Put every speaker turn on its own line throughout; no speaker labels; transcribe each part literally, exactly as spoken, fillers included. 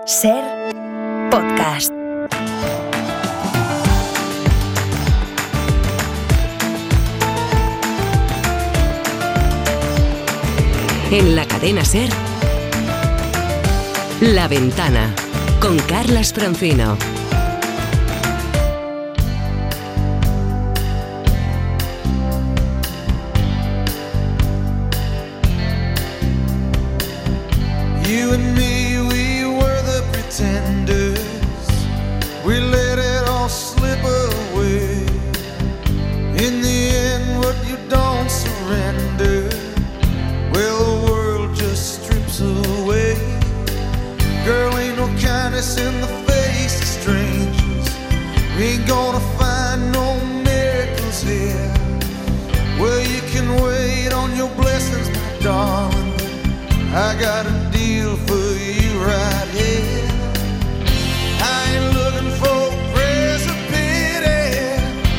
Ser Podcast. En la cadena Ser, La Ventana, con Carlas Francino.
You and me, we were the pretenders. We let it all slip away. In the end, what you don't surrender, well, the world just strips away. Girl, ain't no kindness in the face of strangers. We ain't gonna find no miracles here. Well, you can wait on your blessings, my darling. I got a deal for you right here. I ain't looking for a praise of pity.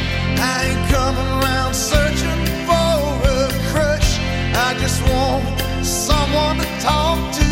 I ain't coming around searching for a crush. I just want someone to talk to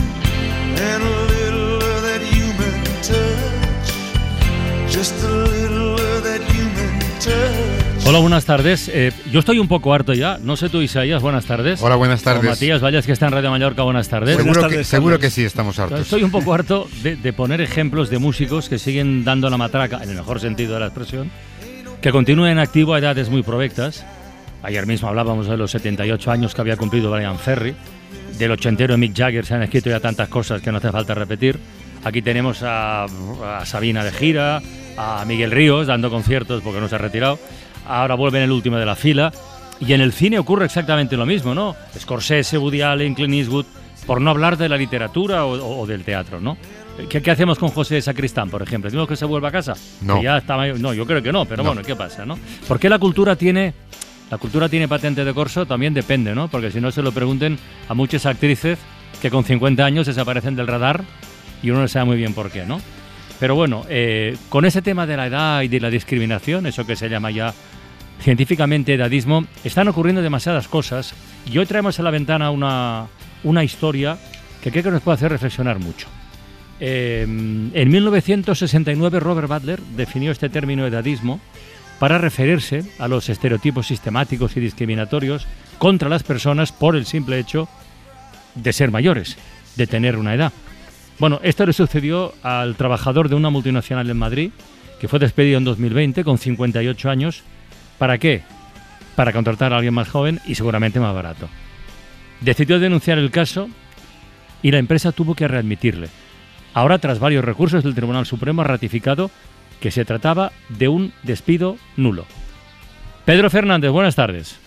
and a little of that human touch. Just a little of that human touch.
Hola, buenas tardes. Eh, yo estoy un poco harto ya. No sé tú, Isaías, buenas tardes.
Hola, buenas tardes.
O Matías Vallas, que está en Radio Mallorca, buenas tardes.
Seguro,
buenas
que,
tardes,
seguro que sí, estamos hartos.
Estoy un poco harto de, de poner ejemplos de músicos que siguen dando la matraca, en el mejor sentido de la expresión, que continúen en activo a edades muy provectas. Ayer mismo hablábamos de los setenta y ocho años que había cumplido Brian Ferry. Del ochentero Mick Jagger se han escrito ya tantas cosas que no hace falta repetir. Aquí tenemos a, a Sabina de gira, a Miguel Ríos dando conciertos porque no se ha retirado. Ahora vuelve en el último de la fila. Y en el cine ocurre exactamente lo mismo, ¿no? Scorsese, Woody Allen, Clint Eastwood, por no hablar de la literatura o, o, o del teatro, ¿no? ¿Qué, ¿Qué hacemos con José Sacristán, por ejemplo? ¿Decimos que se vuelva a casa?
No.
Que ya está mayor. No, yo creo que no, pero
no.
Bueno, ¿qué pasa, no? ¿Por qué la cultura tiene... La cultura tiene patente de corso? También depende, ¿no? Porque si no se lo pregunten a muchas actrices que con cincuenta años desaparecen del radar y uno no sabe muy bien por qué, ¿no? Pero bueno, eh, con ese tema de la edad y de la discriminación, eso que se llama ya científicamente edadismo, están ocurriendo demasiadas cosas y hoy traemos a la ventana una, una historia que creo que nos puede hacer reflexionar mucho. Eh, en mil novecientos sesenta y nueve Robert Butler definió este término edadismo para referirse a los estereotipos sistemáticos y discriminatorios contra las personas por el simple hecho de ser mayores, de tener una edad. Bueno, esto le sucedió al trabajador de una multinacional en Madrid, que fue despedido en dos mil veinte con cincuenta y ocho años. ¿Para qué? Para contratar a alguien más joven y seguramente más barato. Decidió denunciar el caso y la empresa tuvo que readmitirle. Ahora, tras varios recursos, el Tribunal Supremo ha ratificado que se trataba de un despido nulo. Pedro Fernández, buenas tardes.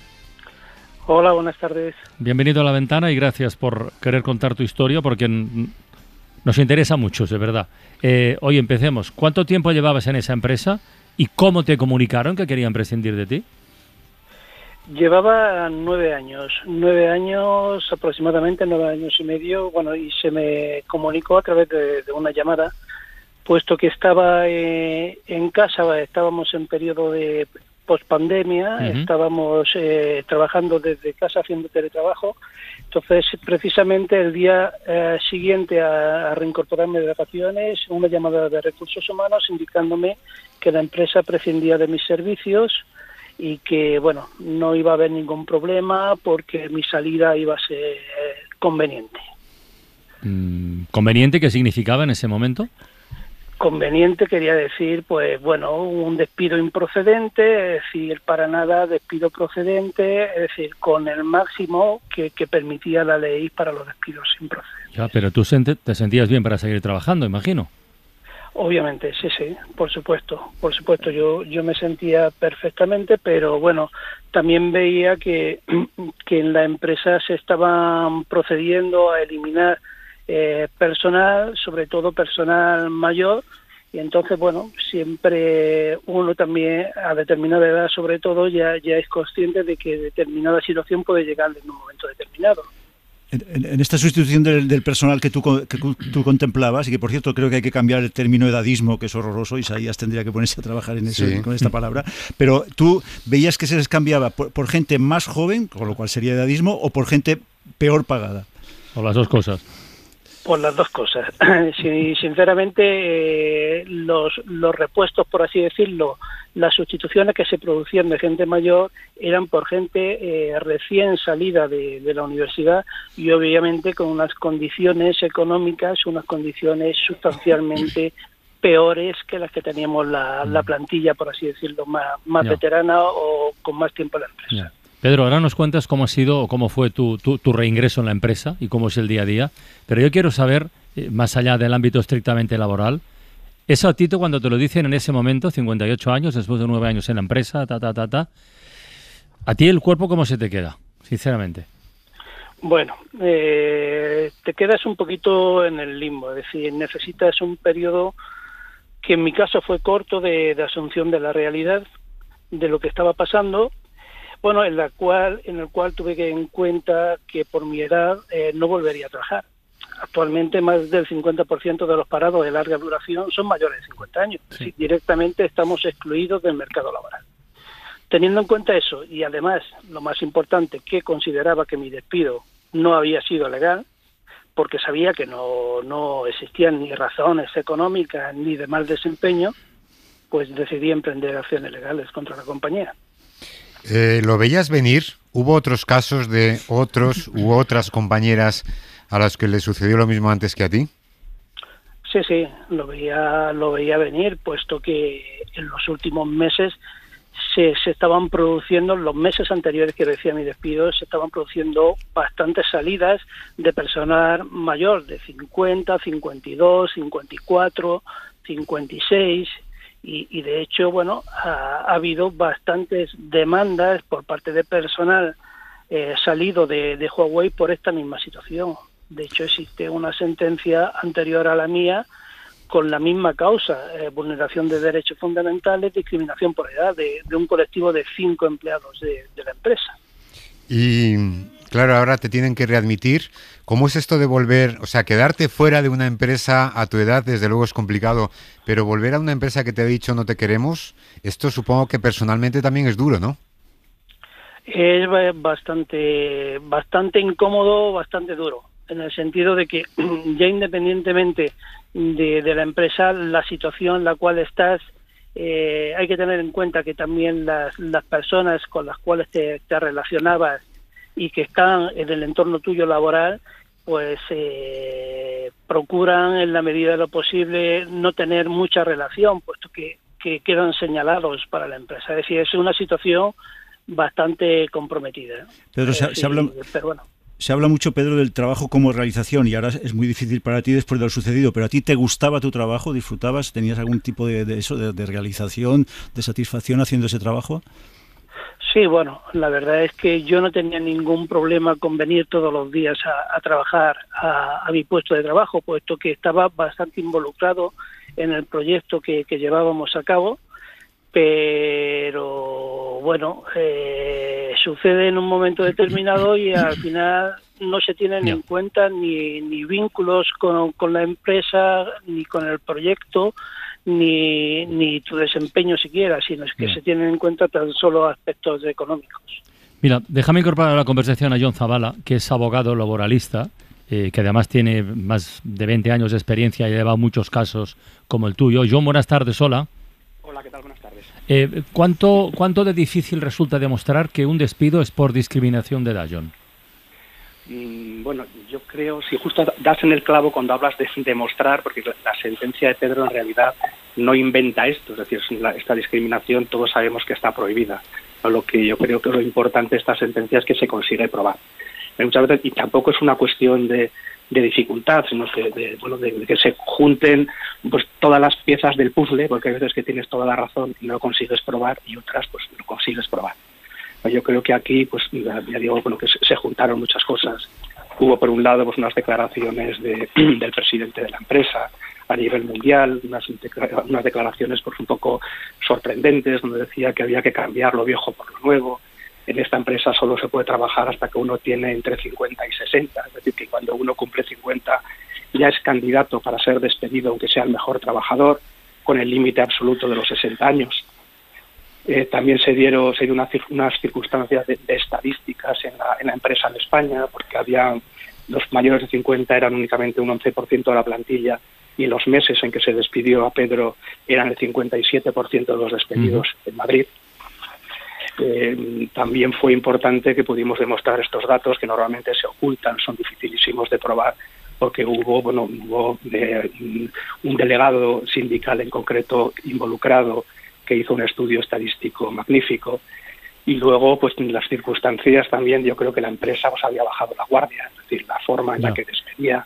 Hola, buenas tardes.
Bienvenido a La Ventana y gracias por querer contar tu historia porque nos interesa mucho, de verdad. Eh, hoy empecemos. ¿Cuánto tiempo llevabas en esa empresa y cómo te comunicaron que querían prescindir de ti?
Llevaba nueve años, nueve años aproximadamente, nueve años y medio, bueno, y se me comunicó a través de, de una llamada, puesto que estaba eh, en casa, estábamos en periodo de pospandemia, uh-huh. estábamos eh, trabajando desde casa haciendo teletrabajo. Entonces, precisamente el día eh, siguiente a, a reincorporarme de vacaciones, una llamada de recursos humanos indicándome que la empresa prescindía de mis servicios y que, bueno, no iba a haber ningún problema porque mi salida iba a ser eh, conveniente.
Mm, ¿Conveniente qué significaba en ese momento?
Conveniente quería decir, pues, bueno, un despido improcedente, es decir, para nada despido procedente, es decir, con el máximo que, que permitía la ley para los despidos improcedentes.
Ya, pero tú te sentías bien para seguir trabajando, imagino.
Obviamente, sí, sí, por supuesto, por supuesto, yo yo me sentía perfectamente, pero bueno, también veía que, que en la empresa se estaban procediendo a eliminar eh, personal, sobre todo personal mayor, y entonces, bueno, siempre uno también a determinada edad, sobre todo, ya, ya es consciente de que determinada situación puede llegar en un momento determinado.
En, en esta sustitución del, del personal que tú, que tú contemplabas, y que por cierto creo que hay que cambiar el término edadismo, que es horroroso, Isaías tendría que ponerse a trabajar en eso, sí. con esta palabra, pero tú veías que se les cambiaba por, por gente más joven, con lo cual sería edadismo, o por gente peor pagada.
O las dos cosas.
Por las dos cosas. Sí, sinceramente, eh, los, los repuestos, por así decirlo, las sustituciones que se producían de gente mayor eran por gente eh, recién salida de, de la universidad y obviamente con unas condiciones económicas, unas condiciones sustancialmente peores que las que teníamos la, la plantilla, por así decirlo, más, más
Ya.
veterana o con más tiempo en la empresa.
Ya. Pedro, ahora nos cuentas cómo ha sido o cómo fue tu, tu, tu reingreso en la empresa y cómo es el día a día, pero yo quiero saber, eh, más allá del ámbito estrictamente laboral, eso a ti te- cuando te lo dicen en ese momento, cincuenta y ocho años, después de nueve años en la empresa, ta, ta, ta, ta, ¿a ti el cuerpo cómo se te queda, sinceramente?
Bueno, eh, te quedas un poquito en el limbo, es decir, necesitas un periodo que en mi caso fue corto de, de asunción de la realidad, de lo que estaba pasando, bueno, en la cual, en el cual tuve que en cuenta que por mi edad eh, no volvería a trabajar. Actualmente más del cincuenta por ciento de los parados de larga duración son mayores de cincuenta años.
Sí.
Es decir, directamente estamos excluidos del mercado laboral. Teniendo en cuenta eso y además, lo más importante, que consideraba que mi despido no había sido legal, porque sabía que no, no existían ni razones económicas ni de mal desempeño, pues decidí emprender acciones legales contra la compañía.
Eh, ¿Lo veías venir? ¿Hubo otros casos de otros u otras compañeras a las que le sucedió lo mismo antes que a ti?
Sí, sí, lo veía, lo veía venir, puesto que en los últimos meses se, se estaban produciendo, los meses anteriores que decía mi despido, se estaban produciendo bastantes salidas de personal mayor, de cincuenta, cincuenta y dos, cincuenta y cuatro, cincuenta y seis... Y, y de hecho, bueno, ha, ha habido bastantes demandas por parte de personal eh, salido de, de Huawei por esta misma situación. De hecho, existe una sentencia anterior a la mía con la misma causa, eh, vulneración de derechos fundamentales, discriminación por edad, de, de un colectivo de cinco empleados de, de la empresa.
Y claro, ahora te tienen que readmitir. ¿Cómo es esto de volver, o sea, quedarte fuera de una empresa a tu edad, desde luego es complicado, pero volver a una empresa que te ha dicho no te queremos, esto supongo que personalmente también es duro, ¿no?
Es bastante, bastante incómodo, bastante duro, en el sentido de que ya independientemente de, de la empresa, la situación en la cual estás, eh, hay que tener en cuenta que también las, las personas con las cuales te, te relacionabas y que están en el entorno tuyo laboral, pues eh, procuran en la medida de lo posible no tener mucha relación, puesto que, que quedan señalados para la empresa. Es decir, es una situación bastante comprometida.
Pedro, se,
Eh,
se habla...
pero bueno.
Se habla mucho, Pedro, del trabajo como realización y ahora es muy difícil para ti después de lo sucedido, pero ¿a ti te gustaba tu trabajo? ¿Disfrutabas? ¿Tenías algún tipo de, de eso, de, de realización, de satisfacción haciendo ese trabajo?
Sí, bueno, la verdad es que yo no tenía ningún problema con venir todos los días a, a trabajar a, a mi puesto de trabajo, puesto que estaba bastante involucrado en el proyecto que, que llevábamos a cabo, pero bueno, eh, sucede en un momento determinado y al final no se tienen
Yeah.
en cuenta ni, ni vínculos con, con la empresa, ni con el proyecto, ni, ni tu desempeño siquiera, sino es que
Yeah.
se tienen en cuenta tan solo aspectos económicos.
Mira, déjame incorporar a la conversación a Jon Zavala, que es abogado laboralista, eh, que además tiene más de veinte años de experiencia y ha llevado muchos casos como el tuyo. Jon, buenas tardes, hola.
Hola, ¿qué tal? Buenas tardes.
Eh, ¿cuánto, ¿Cuánto de difícil resulta demostrar que un despido es por discriminación de edad, Jon?
Mm, bueno, yo creo, si justo das en el clavo cuando hablas de demostrar, porque la, la sentencia de Pedro en realidad no inventa esto, es decir, la, esta discriminación todos sabemos que está prohibida. ¿No? Lo que yo creo que lo importante de esta sentencia es que se consigue probar. Hay muchas veces, y tampoco es una cuestión de, de dificultad, sino que, de, bueno, de, de que se junten pues todas las piezas del puzzle, porque hay veces que tienes toda la razón y no lo consigues probar, y otras pues lo consigues probar. Yo creo que aquí, pues ya digo, bueno, que se juntaron muchas cosas. Hubo, por un lado, pues unas declaraciones de, del presidente de la empresa a nivel mundial, unas, unas declaraciones pues un poco sorprendentes, donde decía que había que cambiar lo viejo por lo nuevo. En esta empresa solo se puede trabajar hasta que uno tiene entre cincuenta y sesenta, es decir, que cuando uno cumple cincuenta ya es candidato para ser despedido, aunque sea el mejor trabajador, con el límite absoluto de los sesenta años. Eh, también se dieron, se dieron unas, unas circunstancias de, de estadísticas en la, en la empresa en España, porque había los mayores de cincuenta eran únicamente un once por ciento de la plantilla, y los meses en que se despidió a Pedro eran el cincuenta y siete por ciento de los despedidos uh-huh. en Madrid. Eh, también fue importante que pudimos demostrar estos datos que normalmente se ocultan, son dificilísimos de probar, porque hubo, bueno, hubo de, un delegado sindical en concreto involucrado que hizo un estudio estadístico magnífico, y luego, pues en las circunstancias también, yo creo que la empresa pues había bajado la guardia, es decir, la forma en no. la que despedía,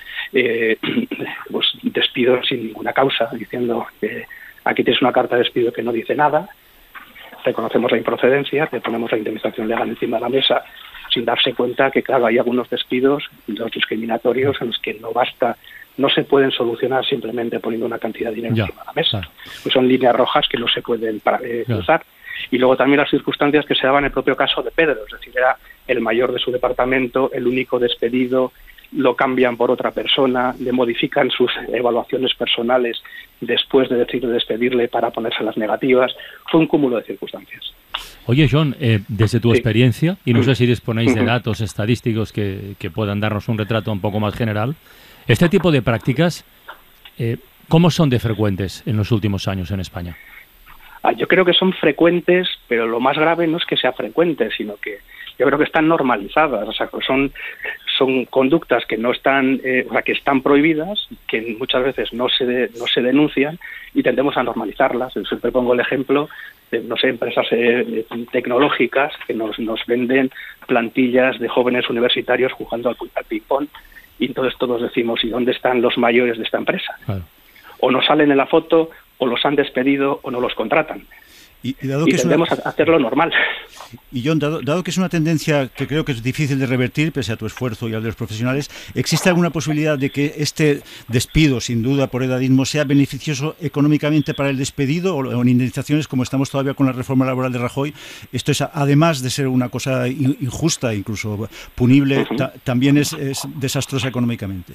eh, pues despido sin ninguna causa, diciendo que aquí tienes una carta de despido que no dice nada, reconocemos la improcedencia, te ponemos la indemnización legal encima de la mesa, sin darse cuenta que, claro, hay algunos despidos, los discriminatorios, en los que no basta, no se pueden solucionar simplemente poniendo una cantidad de dinero ya, encima de la mesa. Claro. Pues son líneas rojas que no se pueden eh, cruzar. Y luego también las circunstancias que se daban en el propio caso de Pedro, es decir, era el mayor de su departamento, el único despedido, lo cambian por otra persona, le modifican sus evaluaciones personales después de decirle despedirle para ponerse las negativas. Fue un cúmulo de circunstancias.
Oye, John, eh, desde tu sí. experiencia, y no sé si disponéis de datos estadísticos que, que puedan darnos un retrato un poco más general, este tipo de prácticas, eh, ¿cómo son de frecuentes en los últimos años en España?
Ah, yo creo que son frecuentes, pero lo más grave no es que sea frecuente, sino que yo creo que están normalizadas, o sea, que son son conductas que no están, eh, o sea, que están prohibidas, que muchas veces no se de, no se denuncian y tendemos a normalizarlas. Yo siempre pongo el ejemplo de, no sé, empresas eh, tecnológicas que nos nos venden plantillas de jóvenes universitarios jugando al, al ping-pong, y entonces todos decimos, ¿y dónde están los mayores de esta empresa? Claro. O no salen en la foto, o los han despedido, o no los contratan. Y, y, dado que y tendemos una... a hacerlo normal.
Y John, dado, dado que es una tendencia que creo que es difícil de revertir, pese a tu esfuerzo y al de los profesionales, ¿existe alguna posibilidad de que este despido, sin duda por edadismo, sea beneficioso económicamente para el despedido, o, o en indemnizaciones, como estamos todavía con la reforma laboral de Rajoy? Esto es, además de ser una cosa injusta, incluso punible, uh-huh. ta, también es, es desastrosa económicamente.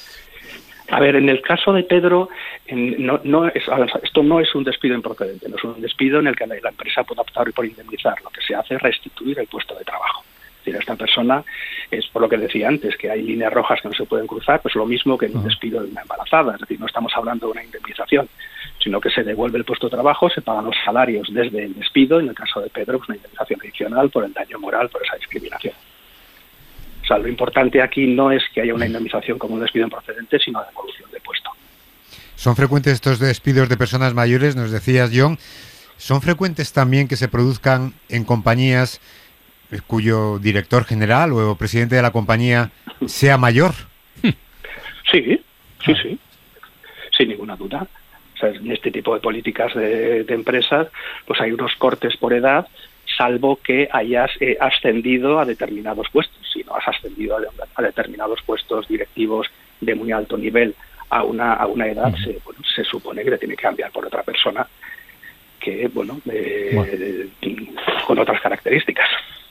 A ver, en el caso de Pedro, en, no, no es, esto no es un despido improcedente, no es un despido en el que la, la empresa pueda optar por indemnizar. Lo que se hace es restituir el puesto de trabajo. Es decir, esta persona, es por lo que decía antes, que hay líneas rojas que no se pueden cruzar, pues lo mismo que en un despido de una embarazada. Es decir, no estamos hablando de una indemnización, sino que se devuelve el puesto de trabajo, se pagan los salarios desde el despido, en el caso de Pedro, pues una indemnización adicional por el daño moral, por esa discriminación. O sea, lo importante aquí no es que haya una indemnización como un despido improcedente, sino la devolución de puesto.
¿Son frecuentes estos despidos de personas mayores? Nos decías, John. ¿Son frecuentes también que se produzcan en compañías cuyo director general o presidente de la compañía sea mayor?
Sí, sí, sí. Sin ninguna duda. O sea, en este tipo de políticas de, de empresas, pues hay unos cortes por edad, salvo que hayas eh, ascendido a determinados puestos. Si no has ascendido a, a determinados puestos directivos de muy alto nivel a una a una edad, uh-huh. se, bueno, se supone que le tiene que cambiar por otra persona que, bueno, eh, bueno. Eh, con otras características.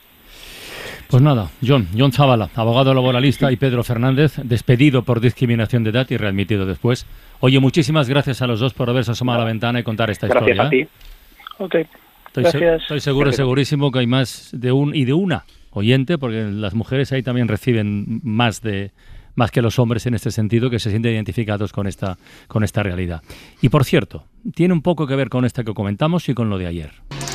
Pues nada, John, John Zabala, abogado laboralista, y Pedro Fernández, despedido por discriminación de edad y readmitido después. Oye, muchísimas gracias a los dos por haberse asomado a la ventana y contar esta
gracias
historia.
Gracias a ti. Ok.
Estoy, se, estoy seguro, gracias. segurísimo que hay más de un y de una oyente, porque las mujeres ahí también reciben más de más que los hombres en este sentido, que se sienten identificados con esta con esta realidad. Y por cierto, tiene un poco que ver con esta que comentamos y con lo de ayer.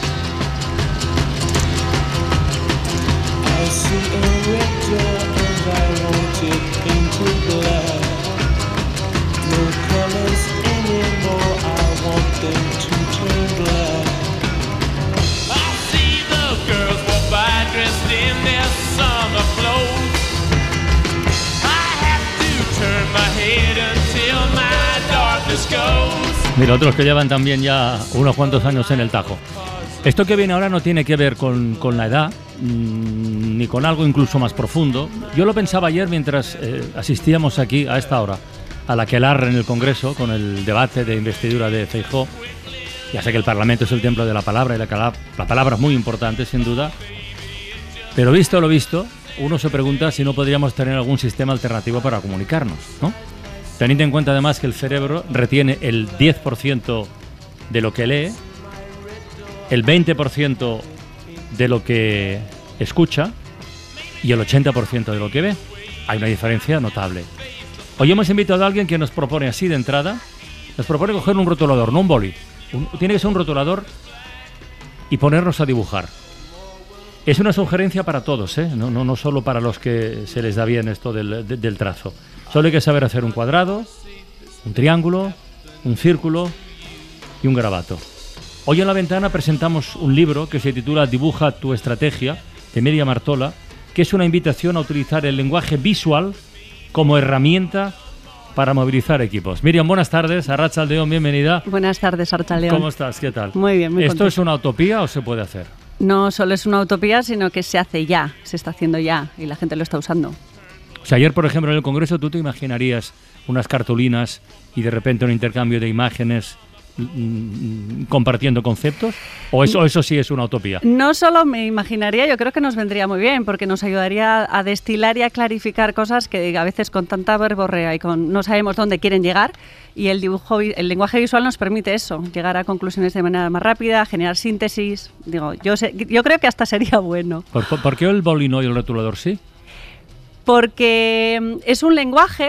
Mira, otros que llevan también ya unos cuantos años en el tajo. Esto que viene ahora no tiene que ver con, con la edad, mmm, ni con algo incluso más profundo. Yo lo pensaba ayer mientras eh, asistíamos aquí a esta hora a la aquelarre en el Congreso con el debate de investidura de Feijóo. Ya sé que el Parlamento es el templo de la palabra y la, la palabra es muy importante, sin duda. Pero visto lo visto, uno se pregunta si no podríamos tener algún sistema alternativo para comunicarnos, ¿no? Teniendo en cuenta además que el cerebro retiene el diez por ciento de lo que lee, el veinte por ciento de lo que escucha y el ochenta por ciento de lo que ve. hay una diferencia notable. Hoy hemos invitado a alguien que nos propone así de entrada, nos propone coger un rotulador, no un boli. Un, tiene que ser un rotulador y ponernos a dibujar. Es una sugerencia para todos, ¿eh? no, no, no solo para los que se les da bien esto del, de, del trazo. Solo hay que saber hacer un cuadrado, un triángulo, un círculo y un garabato. Hoy en La Ventana presentamos un libro que se titula Dibuja tu estrategia, de Miriam Artola, que es una invitación a utilizar el lenguaje visual como herramienta para movilizar equipos. Miriam, buenas tardes. Arratsaldeon, bienvenida.
Buenas tardes, Arratsaldeon.
¿Cómo estás? ¿Qué tal?
Muy bien, muy
¿Esto
contenta.
es una utopía o se puede hacer?
No solo es una utopía, sino que se hace ya, se está haciendo ya y la gente lo está usando.
O sea, ayer, por ejemplo, en el Congreso, ¿tú te imaginarías unas cartulinas y de repente un intercambio de imágenes mm, compartiendo conceptos? ¿O eso, eso sí es una utopía?
No solo me imaginaría, yo creo que nos vendría muy bien, porque nos ayudaría a destilar y a clarificar cosas que a veces con tanta verborrea y con no sabemos dónde quieren llegar, y el dibujo, el lenguaje visual nos permite eso, llegar a conclusiones de manera más rápida, generar síntesis. Digo, yo sé, yo creo que hasta sería bueno.
¿Por, por, ¿por qué el boli no y el rotulador sí?
Porque es un lenguaje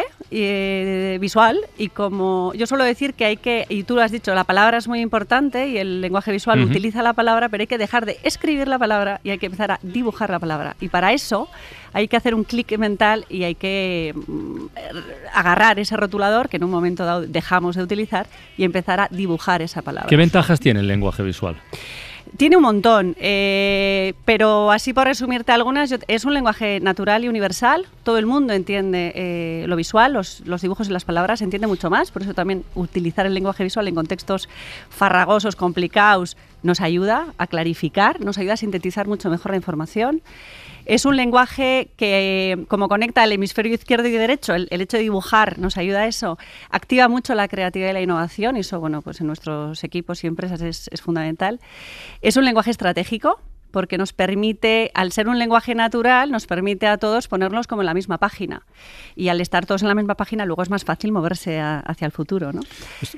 eh, visual y como yo suelo decir que hay que, y tú lo has dicho, la palabra es muy importante y el lenguaje visual uh-huh. utiliza la palabra, pero hay que dejar de escribir la palabra y hay que empezar a dibujar la palabra. Y para eso hay que hacer un clic mental y hay que mm, agarrar ese rotulador que en un momento dado dejamos de utilizar y empezar a dibujar esa palabra.
¿Qué ventajas tiene el lenguaje visual?
Tiene un montón, eh, pero así por resumirte algunas, yo, es un lenguaje natural y universal. Todo el mundo entiende eh, lo visual, los, los dibujos y las palabras, se entiende mucho más. Por eso también utilizar el lenguaje visual en contextos farragosos, complicados, nos ayuda a clarificar, nos ayuda a sintetizar mucho mejor la información. Es un lenguaje que, como conecta el hemisferio izquierdo y derecho, el, el hecho de dibujar nos ayuda a eso, activa mucho la creatividad y la innovación, y eso, bueno, pues en nuestros equipos y empresas es, es fundamental. Es un lenguaje estratégico, porque nos permite, al ser un lenguaje natural, nos permite a todos ponernos como en la misma página. Y al estar todos en la misma página, luego es más fácil moverse a, hacia el futuro, ¿no?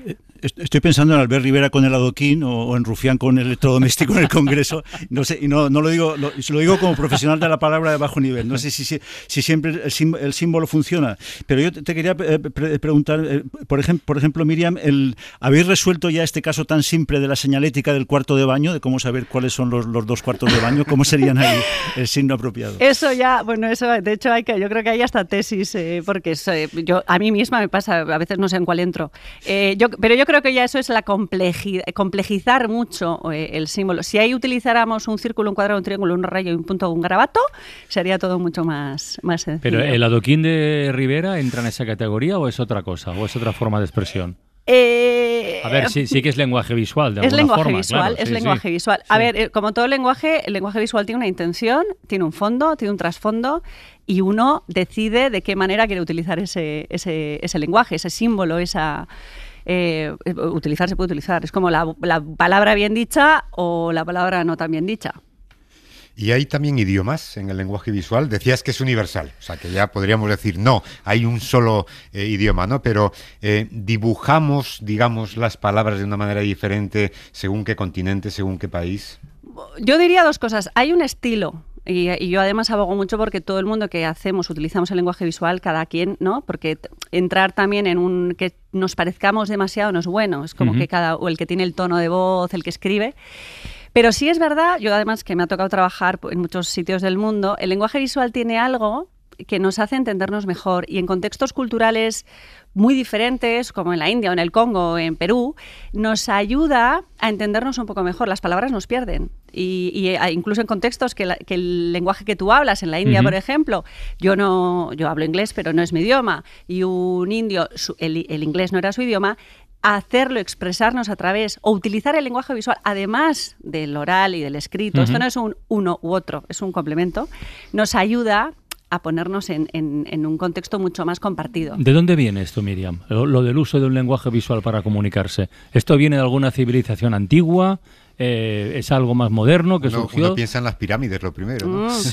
Estoy pensando en Albert Rivera con el adoquín o, o en Rufián con el electrodoméstico en el Congreso. No sé, y no, no lo digo, lo, lo digo como profesional de la palabra de bajo nivel. No sé si, si, si siempre el, sim, el símbolo funciona. Pero yo te quería pre, pre, preguntar, eh, por, ejem, por ejemplo, Miriam, el, ¿habéis resuelto ya este caso tan simple de la señalética del cuarto de baño, de cómo saber cuáles son los, los dos cuartos de baño? ¿Cómo serían ahí el signo apropiado?
Eso ya, bueno, eso de hecho hay que, yo creo que hay hasta tesis, eh, porque es, eh, yo a mí misma me pasa, a veces no sé en cuál entro. Eh, yo, pero yo creo que ya eso es la complejidad, complejizar mucho eh, el símbolo. Si ahí utilizáramos un círculo, un cuadrado, un triángulo, un rayo y un punto, un garabato, sería todo mucho más, más sencillo.
¿Pero el adoquín de Rivera entra en esa categoría o es otra cosa, o es otra forma de expresión?
Eh,
a ver, sí, sí que es lenguaje visual, de
es
alguna
lenguaje
forma.
Visual,
claro,
es
sí,
lenguaje
sí.
visual. A sí. ver, eh, como todo lenguaje, el lenguaje visual tiene una intención, tiene un fondo, tiene un trasfondo y uno decide de qué manera quiere utilizar ese, ese, ese lenguaje, ese símbolo, esa... Eh, utilizar se puede utilizar. Es como la, la palabra bien dicha o la palabra no tan bien dicha.
Y hay también idiomas en el lenguaje visual. Decías que es universal, o sea que ya podríamos decir, no, hay un solo eh, idioma, ¿no? Pero eh, dibujamos, digamos, las palabras de una manera diferente según qué continente, según qué país.
Yo diría dos cosas. Hay un estilo. Y, y yo además abogo mucho porque todo el mundo que hacemos, utilizamos el lenguaje visual, cada quien, ¿no? Porque entrar también en un que nos parezcamos demasiado no es bueno. Es como uh-huh. que cada, o el que tiene el tono de voz, el que escribe. Pero sí es verdad, yo además que me ha tocado trabajar en muchos sitios del mundo, el lenguaje visual tiene algo que nos hace entendernos mejor y en contextos culturales muy diferentes, como en la India o en el Congo o en Perú, nos ayuda a entendernos un poco mejor. Las palabras nos pierden. Y, y incluso en contextos que, la, que el lenguaje que tú hablas, en la India, uh-huh. por ejemplo, yo no yo hablo inglés, pero no es mi idioma, y un indio, su, el, el inglés no era su idioma, hacerlo, expresarnos a través, o utilizar el lenguaje visual, además del oral y del escrito, uh-huh. esto no es un uno u otro, es un complemento, nos ayuda a ponernos en, en, en un contexto mucho más compartido.
¿De dónde viene esto, Miriam? Lo, lo del uso de un lenguaje visual para comunicarse. ¿Esto viene de alguna civilización antigua? Eh, ¿Es algo más moderno que
uno,
surgió?
Uno piensa en las pirámides, lo primero, ¿no?
Mm.
Sí.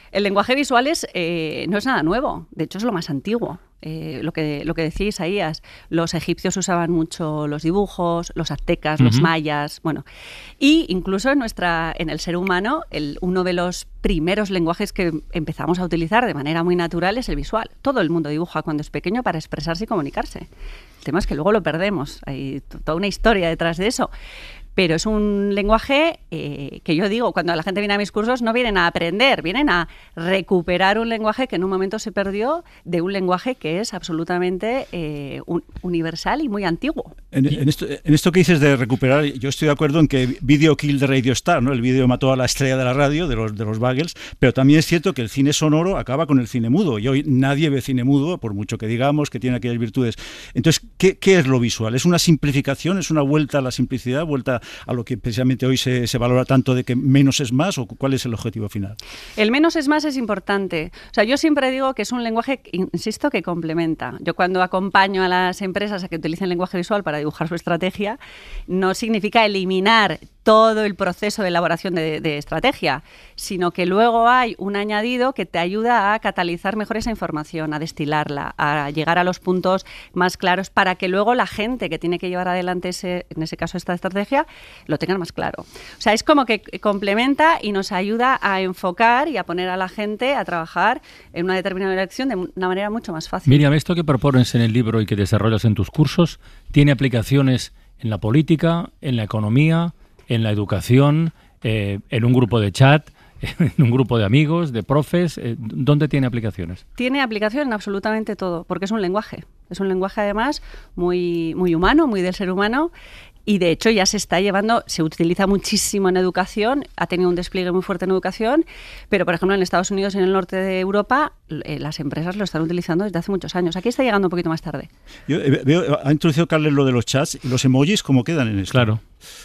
El lenguaje visual es, eh, no es nada nuevo, de hecho es lo más antiguo. Eh, lo que lo que decía Isaías, los egipcios usaban mucho los dibujos, los aztecas, uh-huh. los mayas, bueno, y incluso en nuestra en el ser humano, el, uno de los primeros lenguajes que empezamos a utilizar de manera muy natural es el visual. Todo el mundo dibuja cuando es pequeño para expresarse y comunicarse. El tema es que luego lo perdemos, hay toda una historia detrás de eso. Pero es un lenguaje eh, que yo digo, cuando la gente viene a mis cursos no vienen a aprender, vienen a recuperar un lenguaje que en un momento se perdió de un lenguaje que es absolutamente eh, un, universal y muy antiguo.
En, en, esto, en esto que dices de recuperar, yo estoy de acuerdo en que Video Kill the Radio Star, ¿no? El vídeo mató a la estrella de la radio, de los, de los Buggles, pero también es cierto que el cine sonoro acaba con el cine mudo, y hoy nadie ve cine mudo, por mucho que digamos que tiene aquellas virtudes. Entonces, ¿qué, qué es lo visual? ¿Es una simplificación? ¿Es una vuelta a la simplicidad? ¿Vuelta a lo que precisamente hoy se, se valora tanto de que menos es más, o cuál es el objetivo final?
El menos es más es importante. O sea, yo siempre digo que es un lenguaje, insisto, que complementa. Yo cuando acompaño a las empresas a que utilicen lenguaje visual para dibujar su estrategia, no significa eliminar todo el proceso de elaboración de, de estrategia, sino que luego hay un añadido que te ayuda a catalizar mejor esa información, a destilarla, a llegar a los puntos más claros para que luego la gente que tiene que llevar adelante, ese, en ese caso esta estrategia, lo tengan más claro. O sea, es como que complementa y nos ayuda a enfocar y a poner a la gente a trabajar en una determinada dirección de una manera mucho más fácil.
Miriam, esto que propones en el libro y que desarrollas en tus cursos, ¿tiene aplicaciones en la política, en la economía, en la educación, eh, en un grupo de chat, en un grupo de amigos, de profes? Eh, ¿Dónde tiene aplicaciones?
Tiene aplicación en absolutamente todo, porque es un lenguaje. Es un lenguaje además muy, muy humano, muy del ser humano. Y de hecho ya se está llevando, se utiliza muchísimo en educación, ha tenido un despliegue muy fuerte en educación, pero por ejemplo en Estados Unidos y en el norte de Europa eh, las empresas lo están utilizando desde hace muchos años. Aquí está llegando un poquito más tarde.
Yo eh, veo, ha introducido Carles lo de los chats y los emojis, ¿cómo quedan en esto?
Claro.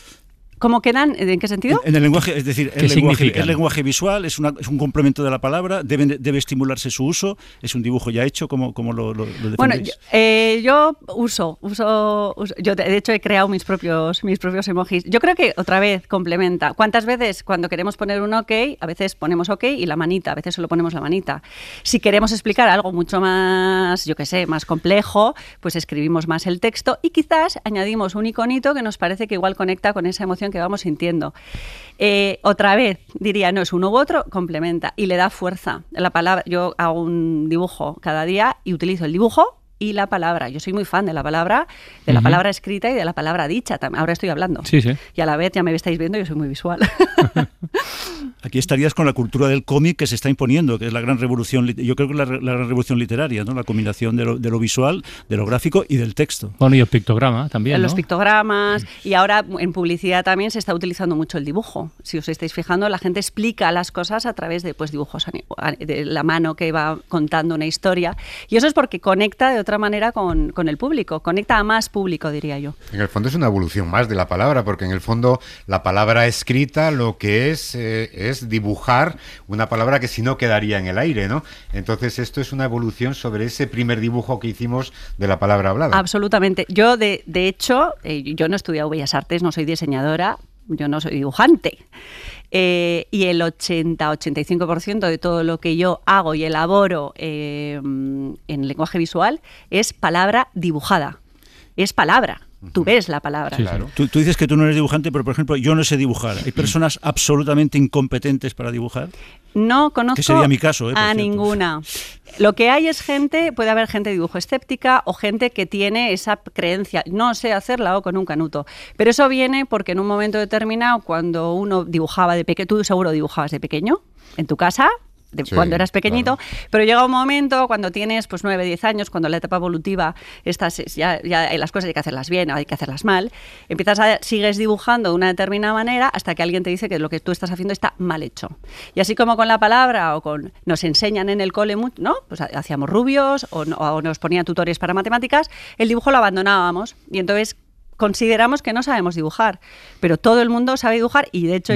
¿Cómo quedan? ¿En qué sentido?
En, en el lenguaje, es decir, el lenguaje, el lenguaje visual es, una, es un complemento de la palabra, debe, debe estimularse su uso, es un dibujo ya hecho, ¿cómo, cómo lo, lo, lo defendéis?
Bueno, yo, eh, yo uso, uso, uso, yo de hecho he creado mis propios, mis propios emojis. Yo creo que otra vez complementa. ¿Cuántas veces cuando queremos poner un OK, a veces ponemos OK y la manita, a veces solo ponemos la manita? Si queremos explicar algo mucho más, yo qué sé, más complejo, pues escribimos más el texto y quizás añadimos un iconito que nos parece que igual conecta con esa emoción que vamos sintiendo. Eh, otra vez, diría, no es uno u otro, complementa y le da fuerza. La palabra, yo hago un dibujo cada día y utilizo el dibujo y la palabra. Yo soy muy fan de la palabra, de uh-huh. la palabra escrita y de la palabra dicha. Ahora estoy hablando.
Sí, sí.
Y a la vez, ya me estáis viendo, yo soy muy visual.
Aquí estarías con la cultura del cómic que se está imponiendo, que es la gran revolución, yo creo que la, la gran revolución literaria, ¿no? La combinación de lo, de lo visual, de lo gráfico y del texto.
Bueno, y el pictograma también, ¿no?
Los pictogramas, y ahora en publicidad también se está utilizando mucho el dibujo. Si os estáis fijando, la gente explica las cosas a través de pues, dibujos de la mano que va contando una historia, y eso es porque conecta de otra manera con, con el público, conecta a más público, diría yo.
En el fondo es una evolución más de la palabra, porque en el fondo la palabra escrita lo que es eh, es dibujar una palabra que si no quedaría en el aire, ¿no? Entonces esto es una evolución sobre ese primer dibujo que hicimos de la palabra hablada.
Absolutamente. Yo, de, de hecho, eh, yo no he estudiado Bellas Artes, no soy diseñadora, yo no soy dibujante. Eh, y el ochenta a ochenta y cinco por ciento de todo lo que yo hago y elaboro eh, en lenguaje visual es palabra dibujada. Es palabra. Tú ves la palabra.
Sí, claro. tú, tú dices que tú no eres dibujante, pero por ejemplo, yo no sé dibujar. ¿Hay personas absolutamente incompetentes para dibujar?
No conozco
que sería mi caso, ¿eh?
a
cierto.
ninguna. Lo que hay es gente, puede haber gente de dibujo escéptica o gente que tiene esa creencia, no sé hacerla o con un canuto. Pero eso viene porque en un momento determinado, cuando uno dibujaba de pequeño, tú seguro dibujabas de pequeño, en tu casa, de sí, cuando eras pequeñito, claro. Pero llega un momento cuando tienes pues nueve, diez años, cuando la etapa evolutiva estás, ya, ya las cosas hay que hacerlas bien o hay que hacerlas mal, empiezas a, sigues dibujando de una determinada manera hasta que alguien te dice que lo que tú estás haciendo está mal hecho. Y así como con la palabra o con nos enseñan en el cole, ¿no? Pues hacíamos rubios o, no, o nos ponían tutores para matemáticas, el dibujo lo abandonábamos y entonces consideramos que no sabemos dibujar, pero todo el mundo sabe dibujar y de hecho yo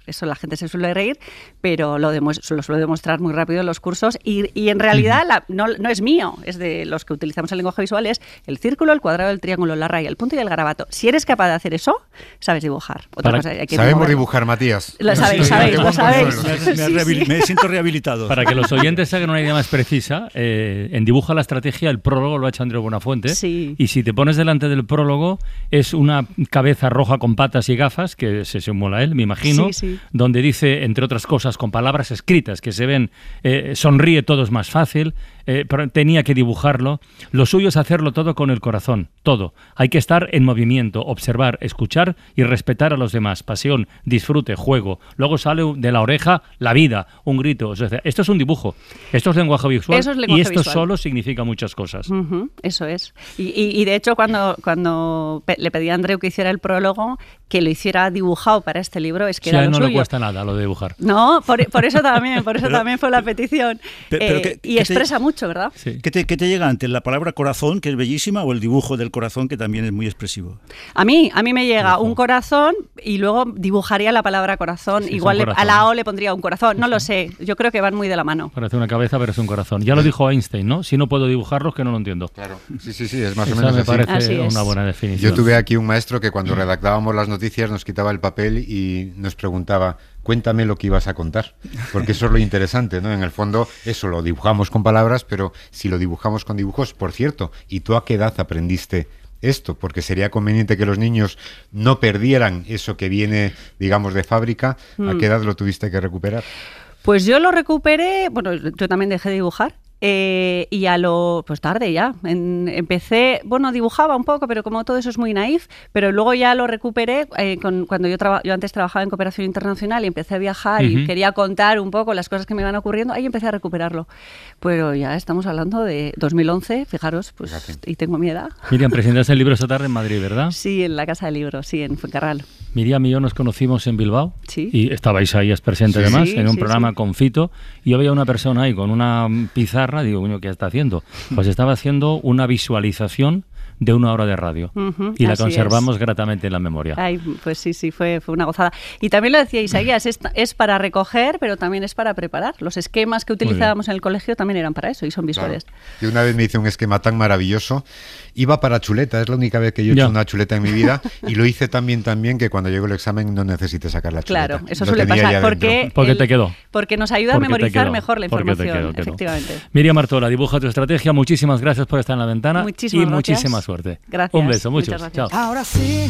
Eso la gente se suele reír, pero lo, demuest- lo suelo demostrar muy rápido en los cursos y, y en realidad la, no, no es mío, es de los que utilizamos el lenguaje visual, es el círculo, el cuadrado, el triángulo, la raya, el punto y el garabato. Si eres capaz de hacer eso, sabes dibujar. Otra
Para-
cosa, hay que
Sabemos
moverlo.
dibujar, Matías.
Lo sabéis,
Sí,
sabéis,
qué
lo
buen
sabéis.
consuelo.
Me, me
Sí,
rehabil-
sí.
me siento rehabilitado.
Para que los oyentes hagan una idea más precisa, eh, en Dibuja la Estrategia el prólogo lo ha hecho Andreu Buenafuente.
Sí.
Y si te pones delante del prólogo, es una cabeza roja con patas y gafas, que se simula él, me imagino,
Sí, sí.
donde dice, entre otras cosas, con palabras escritas que se ven, eh, sonríe, todo es más fácil, eh, pero tenía que dibujarlo. Lo suyo es hacerlo todo con el corazón, todo. Hay que estar en movimiento, observar, escuchar y respetar a los demás. Pasión, disfrute, juego. Luego sale de la oreja la vida, un grito. O sea, esto es un dibujo, esto es lenguaje visual
Eso es lenguaje
y esto
visual.
solo significa muchas cosas.
Ujú, eso es. Y, y- y de hecho, cuando, cuando pe- le pedí a Andreu que hiciera el prólogo, que lo hiciera dibujado para este libro, es que
Si a
era
él
lo
no le
suyo.
cuesta nada lo de dibujar.
No, por, por eso también, por eso
Pero-
también fue la petición.
Pe- pero
Eh,
que-
y
que te-
expresa mucho, ¿verdad?
Sí.
¿Qué te, qué te llega antes, la palabra corazón, que es bellísima, o el dibujo del corazón, que también es muy expresivo?
A mí, a mí me llega
Dibujo.
un corazón y luego dibujaría la palabra corazón.
Sí, es
Igual
un
le-
corazón.
a la O le pondría un corazón. No lo sé. Yo creo que van muy de la mano.
Parece una cabeza, pero es un corazón. Ya lo dijo Einstein, ¿no? Si no puedo dibujarlo, es que no lo entiendo.
Claro, sí, sí, sí, es más o
Esa
menos
me
así.
parece
Así es.
una buena definición.
Yo tuve aquí un maestro que cuando redactábamos las noticias nos quitaba el papel y nos preguntaba, cuéntame lo que ibas a contar, porque eso es lo interesante, ¿no? En el fondo, eso lo dibujamos con palabras, pero si lo dibujamos con dibujos, por cierto, ¿y tú a qué edad aprendiste esto? Porque sería conveniente que los niños no perdieran eso que viene, digamos, de fábrica. ¿A qué edad lo tuviste que recuperar?
Pues yo lo recuperé, bueno, yo también dejé de dibujar. eh, y a lo, pues tarde ya, en- empecé, bueno, dibujaba un poco, pero como todo eso es muy naif, pero luego ya lo recuperé eh, con, cuando yo, traba- yo antes trabajaba en cooperación internacional y empecé a viajar
Ujú.
y quería contar un poco las cosas que me iban ocurriendo, ahí empecé a recuperarlo. Pero ya estamos hablando de dos mil once, fijaros, pues,
Fíjate.
y tengo mi edad.
Miriam, presentaste el libro esta tarde en Madrid, ¿verdad?
Sí, en la Casa del Libro, sí, en Fuencarral.
Miriam y yo nos conocimos en Bilbao
Sí.
y estabais ahí presente
Sí.
además
Sí,
en un
sí,
programa
sí.
con Fito y yo veía una persona ahí con una pizarra, digo, coño, ¿qué está haciendo? Pues estaba haciendo una visualización de una hora de radio
Ujú,
y la
así
conservamos gratamente en la memoria.
Ay, pues sí, sí, fue, fue una gozada. Y también lo decía Isaías, es, es para recoger, pero también es para preparar. Los esquemas que utilizábamos en el colegio también eran para eso y son
Claro.
visuales.
Yo una vez me hice un esquema tan maravilloso, iba para chuleta, es la única vez que yo he
Ya.
hecho una chuleta en mi vida, y lo hice tan bien, tan bien que cuando llegó el examen no necesité sacar la chuleta.
Claro, eso
Lo
suele
tenía
pasar.
ya
Porque,
dentro.
Porque
el-
te quedó.
Porque nos ayuda
Porque
a
te
memorizar
quedó,
mejor la
porque te
información,
quedó, quedó.
efectivamente.
Miriam Martola, Dibuja tu Estrategia, muchísimas gracias por estar en la ventana
Muchísimas
y
gracias.
muchísima suerte.
Gracias,
Un beso,
muchas
muchos.
gracias.
Chao.
Ahora sí,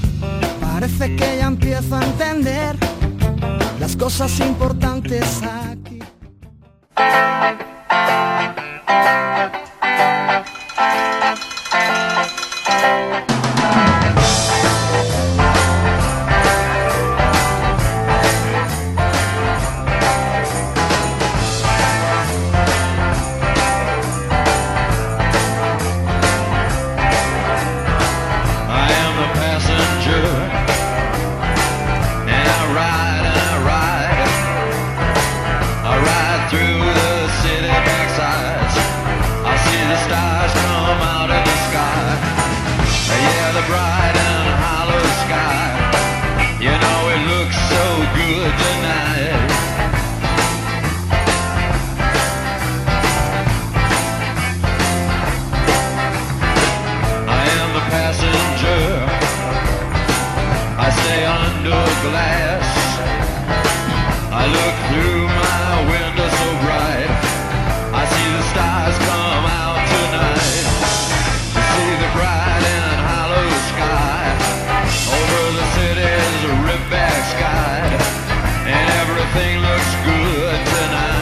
parece que ya empiezo a entender las cosas importantes aquí.
I am the passenger, and I ride and I ride. I ride through the city backsides. I see the stars come out of the sky. Yeah, the bright and hollow sky. You know it looks so good tonight. I am the passenger. I stay under glass. I look through my window so bright. I see the stars come out tonight. I see the bright and hollow sky. Over the city's rip-back sky. And everything looks good tonight.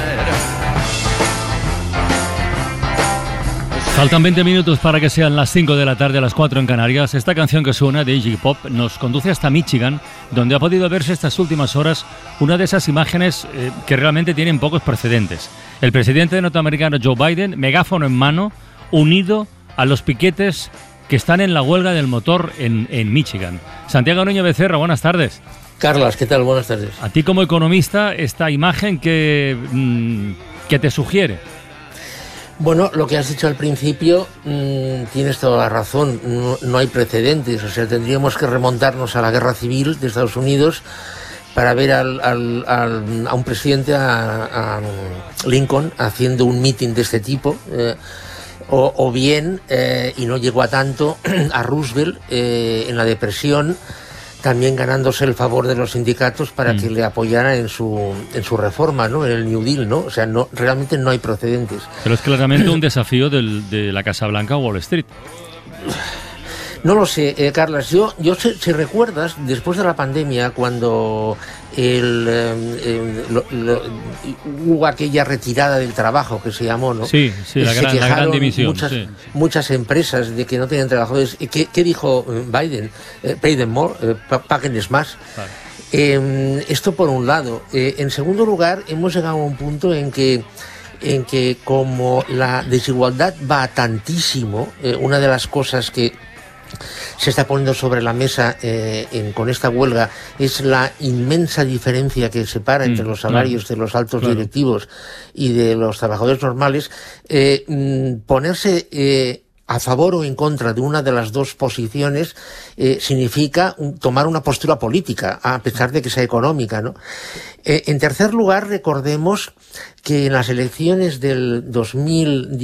Faltan veinte minutos para que sean las cinco de la tarde, a las cuatro en Canarias. Esta canción que suena de Iggy Pop nos conduce hasta Michigan, donde ha podido verse estas últimas horas una de esas imágenes eh, que realmente tienen pocos precedentes. El presidente norteamericano Joe Biden, megáfono en mano, unido a los piquetes que están en la huelga del motor en, en Michigan. Santiago Nuño Becerra, buenas tardes.
Carlas, ¿qué tal? Buenas tardes.
A ti como economista, esta imagen que, mm, que te sugiere.
Bueno, lo que has dicho al principio, mmm, tienes toda la razón, no, no hay precedentes, o sea, tendríamos que remontarnos a la guerra civil de Estados Unidos para ver al, al, al, a un presidente, a, a Lincoln, haciendo un meeting de este tipo, eh, o, o bien, eh, y no llegó a tanto, a Roosevelt eh, en la depresión, también ganándose el favor de los sindicatos para mm. que le apoyaran en su en su reforma, ¿no? En el New Deal, ¿no? O sea, no, realmente no hay precedentes.
Pero es claramente un desafío del, de la Casa Blanca o Wall Street.
No lo sé, eh, Carlas. Yo, yo sé, si recuerdas, después de la pandemia, cuando el, eh, lo, lo, hubo aquella retirada del trabajo que se llamó, ¿no?
Sí, sí, la, gran, la gran dimisión.
Muchas,
sí.
muchas empresas de que no tenían trabajadores. ¿Qué, qué dijo Biden? Eh, pay them more, eh, paguen más. Vale. Eh, esto por un lado. Eh, en segundo lugar, hemos llegado a un punto en que en que como la desigualdad va tantísimo, eh, una de las cosas que se está poniendo sobre la mesa eh, en, con esta huelga es la inmensa diferencia que separa entre mm, los salarios claro, de los altos claro. directivos y de los trabajadores normales. Eh, ponerse eh, a favor o en contra de una de las dos posiciones eh, significa un, tomar una postura política, a pesar de que sea económica, ¿no? Eh, en tercer lugar, recordemos que en las elecciones del dos mil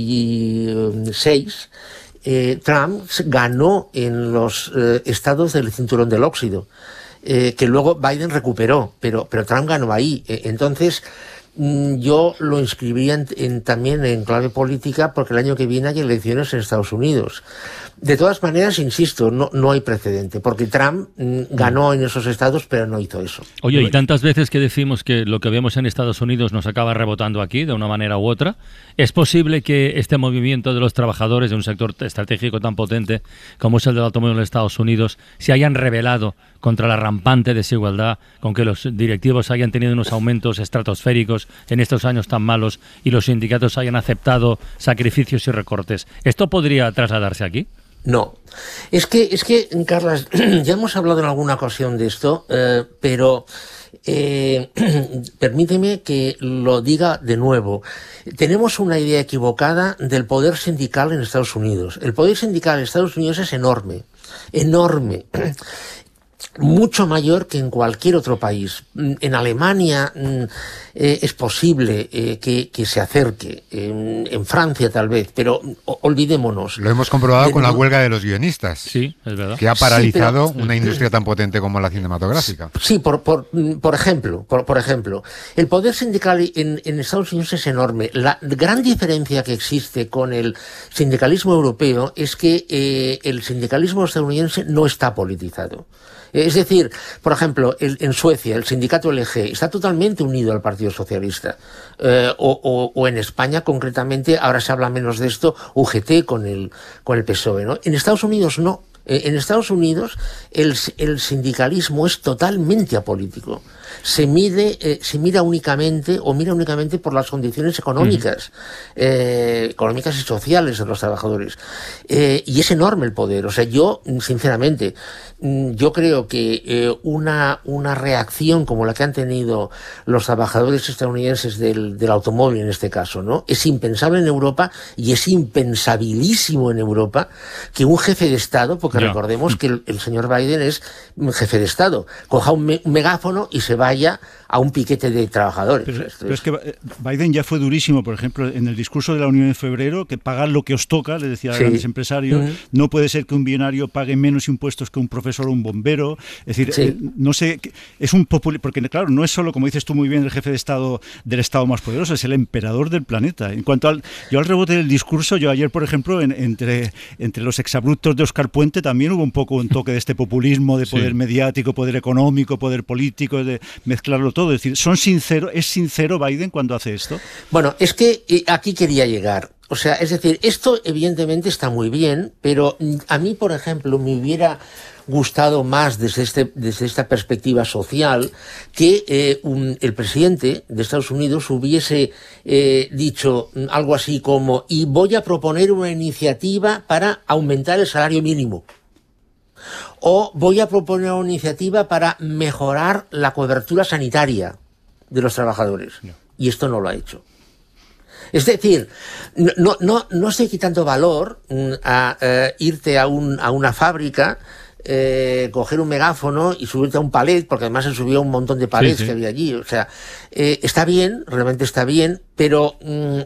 dieciséis Eh, Trump ganó en los eh, estados del cinturón del óxido, eh, que luego Biden recuperó, pero, pero Trump ganó ahí. Eh, entonces, mm, yo lo inscribiría en, en, también en clave política, porque el año que viene hay elecciones en Estados Unidos. De todas maneras, insisto, no, no hay precedente, porque Trump mm, ganó en esos estados, pero no hizo eso.
Oye, y tantas veces que decimos que lo que vemos en Estados Unidos nos acaba rebotando aquí, de una manera u otra, ¿es posible que este movimiento de los trabajadores de un sector estratégico tan potente como es el del automóvil en Estados Unidos se hayan rebelado contra la rampante desigualdad, con que los directivos hayan tenido unos aumentos estratosféricos en estos años tan malos y los sindicatos hayan aceptado sacrificios y recortes? ¿Esto podría trasladarse aquí?
No, es que, es que, Carlas, ya hemos hablado en alguna ocasión de esto, eh, pero eh, permíteme que lo diga de nuevo. Tenemos una idea equivocada del poder sindical en Estados Unidos. El poder sindical en Estados Unidos es enorme, enorme. Mucho mayor que en cualquier otro país. En Alemania eh, es posible eh, que, que se acerque, en, en Francia tal vez, pero o, olvidémonos.
Lo hemos comprobado de, con la huelga de los guionistas.
Sí, es verdad.
Que ha paralizado
sí, pero,
una industria tan potente como la cinematográfica.
Sí, por, por, por ejemplo, por, por ejemplo, el poder sindical en, en Estados Unidos es enorme. La gran diferencia que existe con el sindicalismo europeo es que eh, el sindicalismo estadounidense no está politizado. Es decir, por ejemplo, el, en Suecia el sindicato L G está totalmente unido al Partido Socialista. Eh, o, o, o en España, concretamente, ahora se habla menos de esto, U G T con el, con el P S O E, ¿no? En Estados Unidos no. Eh, en Estados Unidos el, el sindicalismo es totalmente apolítico. Se mide, eh, se mira únicamente o mira únicamente por las condiciones económicas, mm. eh, económicas y sociales de los trabajadores. Eh, y es enorme el poder. O sea, yo, sinceramente, yo creo que eh, una, una reacción como la que han tenido los trabajadores estadounidenses del, del automóvil en este caso, ¿no? Es impensable en Europa y es impensabilísimo en Europa que un jefe de Estado, porque yeah. recordemos que el, el señor Biden es jefe de Estado, coja un, me, un megáfono y se vaya a un piquete de trabajadores.
Pero, pero es que Biden ya fue durísimo, por ejemplo, en el discurso de la Unión en febrero, que pagad lo que os toca, le decía a sí. grandes empresarios, uh-huh. no puede ser que un millonario pague menos impuestos que un profesor o un bombero. Es decir, sí. eh, no sé, es un populismo, porque claro, no es solo, como dices tú muy bien, el jefe de Estado del Estado más poderoso, es el emperador del planeta. En cuanto al, yo al rebote del discurso, yo ayer, por ejemplo, en, entre, entre los exabruptos de Óscar Puente también hubo un poco un toque de este populismo, de poder sí. mediático, poder económico, poder político, de mezclarlo todo. Es decir, ¿son sincero, ¿es sincero Biden cuando hace esto?
Bueno, es que aquí quería llegar. O sea, es decir, esto evidentemente está muy bien, pero a mí, por ejemplo, me hubiera gustado más desde, este, desde esta perspectiva social que eh, un, el presidente de Estados Unidos hubiese eh, dicho algo así como: y voy a proponer una iniciativa para aumentar el salario mínimo. O voy a proponer una iniciativa para mejorar la cobertura sanitaria de los trabajadores. No. Y esto no lo ha hecho. Es decir, no, no, no estoy quitando valor a, a irte a, un, a una fábrica eh, coger un megáfono y subirte a un palet, porque además se subió a un montón de palets sí, sí. que había allí. O sea, eh, está bien, realmente está bien, pero... Mmm,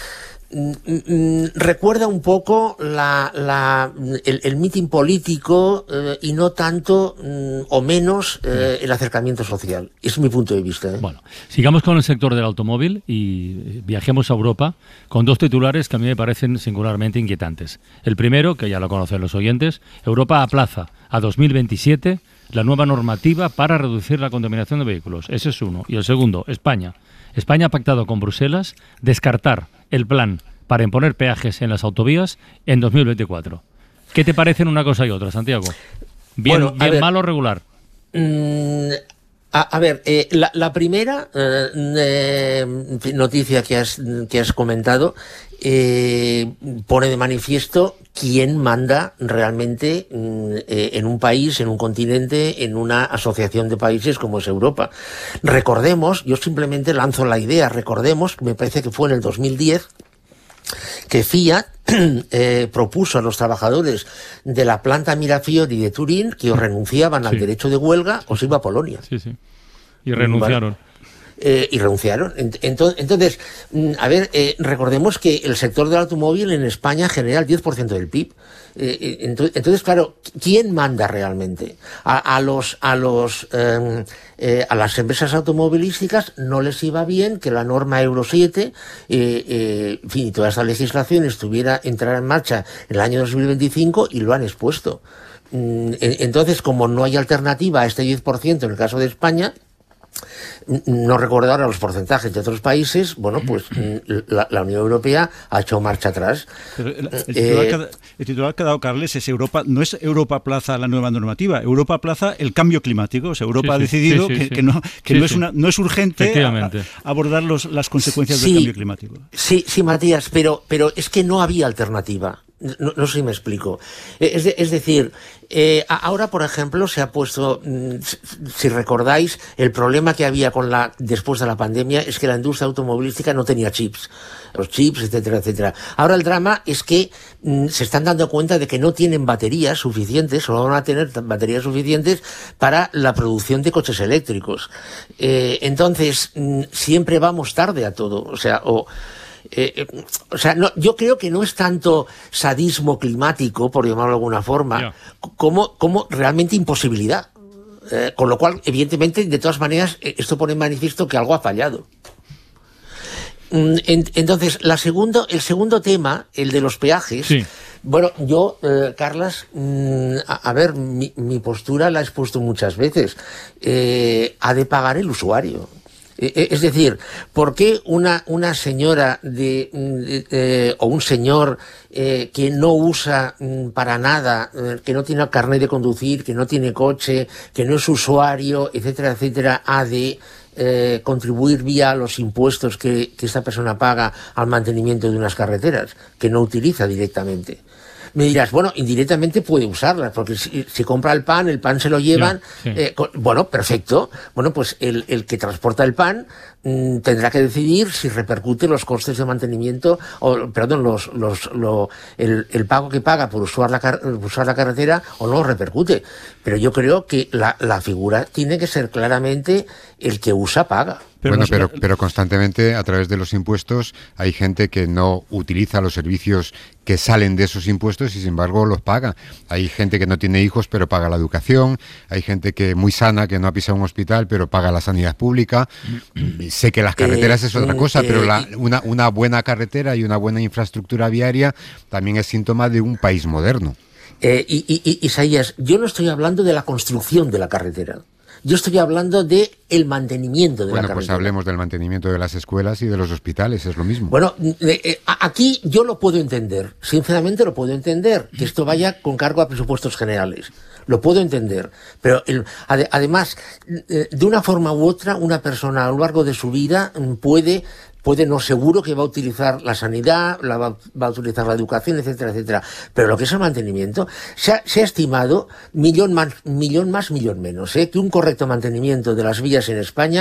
recuerda un poco la, la, el, el mitin político eh, y no tanto mm, o menos eh, el acercamiento social. Es mi punto de vista. ¿eh?
Bueno, sigamos con el sector del automóvil y viajemos a Europa con dos titulares que a mí me parecen singularmente inquietantes. El primero, que ya lo conocen los oyentes, Europa aplaza a dos mil veintisiete la nueva normativa para reducir la contaminación de vehículos. Ese es uno. Y el segundo, España. España ha pactado con Bruselas descartar el plan para imponer peajes en las autovías en dos mil veinticuatro. ¿Qué te parecen una cosa y otra, Santiago? ¿Bien, bueno, bien mal o regular?
Mmm, a, a ver, eh, la, la primera eh, eh, noticia que has, que has comentado eh, pone de manifiesto quién manda realmente eh, en un país, en un continente, en una asociación de países como es Europa. Recordemos, yo simplemente lanzo la idea, recordemos, me parece que fue en el dos mil diez, que Fiat eh, propuso a los trabajadores de la planta Mirafiori de Turín que o renunciaban al sí. derecho de huelga o se iba a Polonia.
Sí, sí. Y renunciaron.
¿Vale? Eh, y renunciaron. Entonces, entonces a ver, eh, recordemos que el sector del automóvil en España genera el diez por ciento del P I B. Eh, entonces, entonces, claro, ¿quién manda realmente? A, a los, a los, eh, eh, a las empresas automovilísticas no les iba bien que la norma Euro siete, eh, eh, en fin, toda esta legislación estuviera entrar en marcha en el año dos mil veinticinco y lo han expuesto. Entonces, como no hay alternativa a este diez por ciento en el caso de España, no recuerdo ahora los porcentajes de otros países, bueno, pues la, la Unión Europea ha hecho marcha atrás.
Pero el, el, titular, eh, el titular que ha dado Carles es Europa, no es Europa plaza la nueva normativa, Europa plaza el cambio climático. O sea, Europa sí, ha decidido sí, sí, que, sí. que no, que sí, no, es una, no es urgente a, a abordar los, las consecuencias sí, del cambio climático.
Sí, sí, Matías, pero, pero es que no había alternativa. No, no sé si me explico. Es, de, es decir, eh, ahora, por ejemplo, se ha puesto, si recordáis, el problema que había con la después de la pandemia es que la industria automovilística no tenía chips, los chips, etcétera, etcétera. Ahora el drama es que mm, se están dando cuenta de que no tienen baterías suficientes, o no van a tener baterías suficientes para la producción de coches eléctricos. Eh, entonces, mm, siempre vamos tarde a todo, o sea, o Eh, o sea, no, yo creo que no es tanto sadismo climático, por llamarlo de alguna forma, yeah. como, como realmente imposibilidad. Eh, con lo cual, evidentemente, de todas maneras, esto pone en manifiesto que algo ha fallado. En, entonces, la segundo, el segundo tema, el de los peajes, sí. Bueno, yo, eh, Carlas, mmm, a, a ver, mi, mi postura la he expuesto muchas veces. Eh, ha de pagar el usuario. Es decir, ¿por qué una, una señora de, de, de, o un señor eh, que no usa mm, para nada, eh, que no tiene carnet de conducir, que no tiene coche, que no es usuario, etcétera, etcétera, ha de eh, contribuir vía los impuestos que, que esta persona paga al mantenimiento de unas carreteras, que no utiliza directamente? Me dirás, bueno, indirectamente puede usarlas, porque si, si compra el pan, el pan se lo llevan. Yeah, sí. eh, con, bueno, perfecto. Bueno, pues el, el que transporta el pan mmm, tendrá que decidir si repercute los costes de mantenimiento, o perdón, los, los, lo, el, el pago que paga por usar la, car usar la carretera o no repercute. Pero yo creo que la, la figura tiene que ser claramente el que usa paga.
Pero bueno, pero, pero constantemente a través de los impuestos hay gente que no utiliza los servicios que salen de esos impuestos y sin embargo los paga. Hay gente que no tiene hijos pero paga la educación, hay gente que muy sana que no ha pisado un hospital pero paga la sanidad pública. Sé que las carreteras eh, es otra cosa, eh, pero la, una, una buena carretera y una buena infraestructura viaria también es síntoma de un país moderno.
Eh, y, y, y Isaías, yo no estoy hablando de la construcción de la carretera. Yo estoy hablando de el mantenimiento de
bueno,
la carretera.
Bueno, pues hablemos del mantenimiento de las escuelas y de los hospitales, es lo mismo.
Bueno, eh, aquí yo lo puedo entender, sinceramente lo puedo entender, que esto vaya con cargo a presupuestos generales. Lo puedo entender, pero el, ade, además, de una forma u otra, una persona a lo largo de su vida puede... Puede, no seguro que va a utilizar la sanidad, la va, va a utilizar la educación, etcétera, etcétera. Pero lo que es el mantenimiento, se ha, se ha estimado millón más, millón más, millón menos, ¿eh? que un correcto mantenimiento de las vías en España